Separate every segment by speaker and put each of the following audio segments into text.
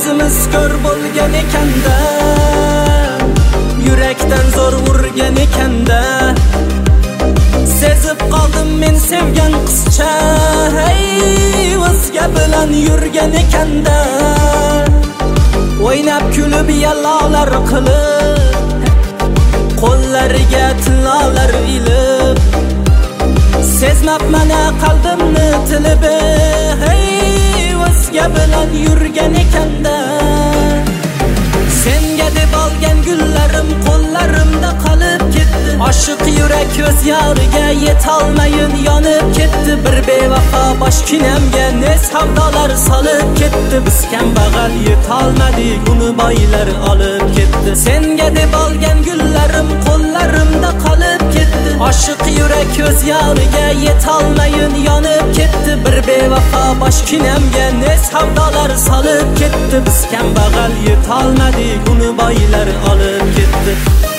Speaker 1: ko'zimiz ko'r bo'lgan ekanda, yurakdan zo'r urgan ekanda, sezib qoldim men sevgan qizcha, hey o'zga bilan yurgan ekanda. O'ynab kulib yallolar qilib, qo'llariga tillolar ilib, sezmabman qalbimni tilib, hey o'zga bilan yurgan ekanda. Senga deb olgan gullarim qo'llarimda qolib ketdi, oshiq yurak ko'z yoriga yetolmayin yonib ketdi. Bir bevafo boshkinamga ne savdolar solib ketdi, biz kambag'al yetolmadik uni boylar olib ketdi. Senga deb olgan gullarim qo'llarimda qolib ketdi, oshiq yurak ko'z yoriga yetolmayin yonib ketdi. Bir bevafo boshkinamga ne savdolar solib ketdi, biz kambag'al yetolmadik uni boylar olib ketdi.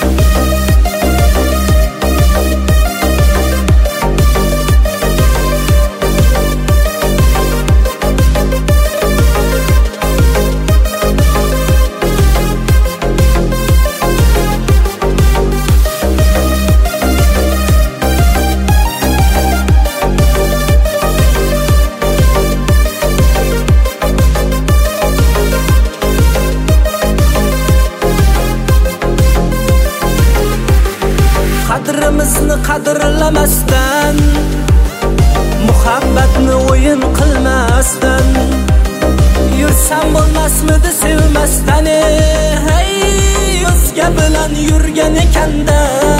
Speaker 1: Qadrimizni qadrlamasdan, muhabbatni o'yin qilmasdan, yursam bo'lmasmidi sevmasdan, hey o'zga bilan yurgan ekanda.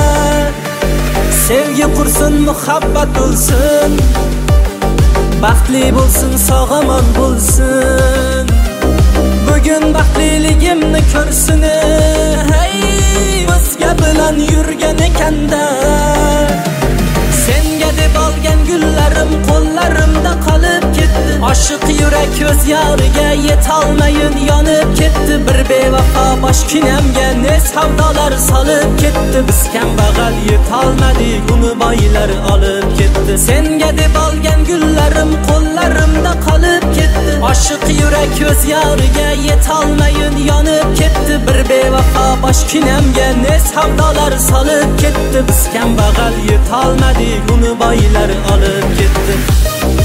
Speaker 1: Sevgi qursin, muhabbat bo'lsin, baxtli bo'lsin, sog'omon bo'lsin, bugun baxtliligimni ko'rsin, hey o'zga bilan yurgan ekanda. Senga deb olgan gullarim qo'llarimda qolib ketdi, oshiq yurak ko'z yoriga yetolmayin yonib ketdi. Bir bevafo boshkinamga ne savdolar solib ketdi, biz kambag'al yetolmadik uni boylar olib ketdi. Senga deb olgan gullarim qo'llarimda qolib ketdi, oshiq yurak ko'z yoriga yetolmayin yonib ketdi. Bir bevafo boshkinamga ne savdolar solib ketdi, biz kambag'al yetolmadik uni boylar olib ketdi.